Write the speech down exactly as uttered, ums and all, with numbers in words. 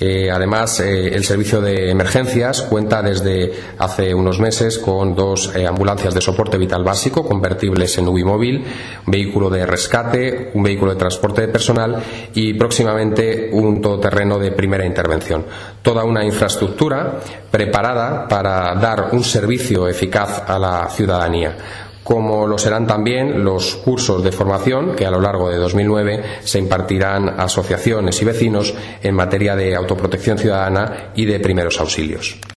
Eh, además, eh, el servicio de emergencias cuenta desde hace unos meses con dos eh, ambulancias de soporte vital básico convertibles en U B I móvil, un vehículo de rescate, un vehículo de transporte de personal y próximamente un todoterreno de primera intervención. Toda una infraestructura preparada para dar un servicio eficaz a la ciudadanía, como lo serán también los cursos de formación que a lo largo de dos mil nueve se impartirán a asociaciones y vecinos en materia de autoprotección ciudadana y de primeros auxilios.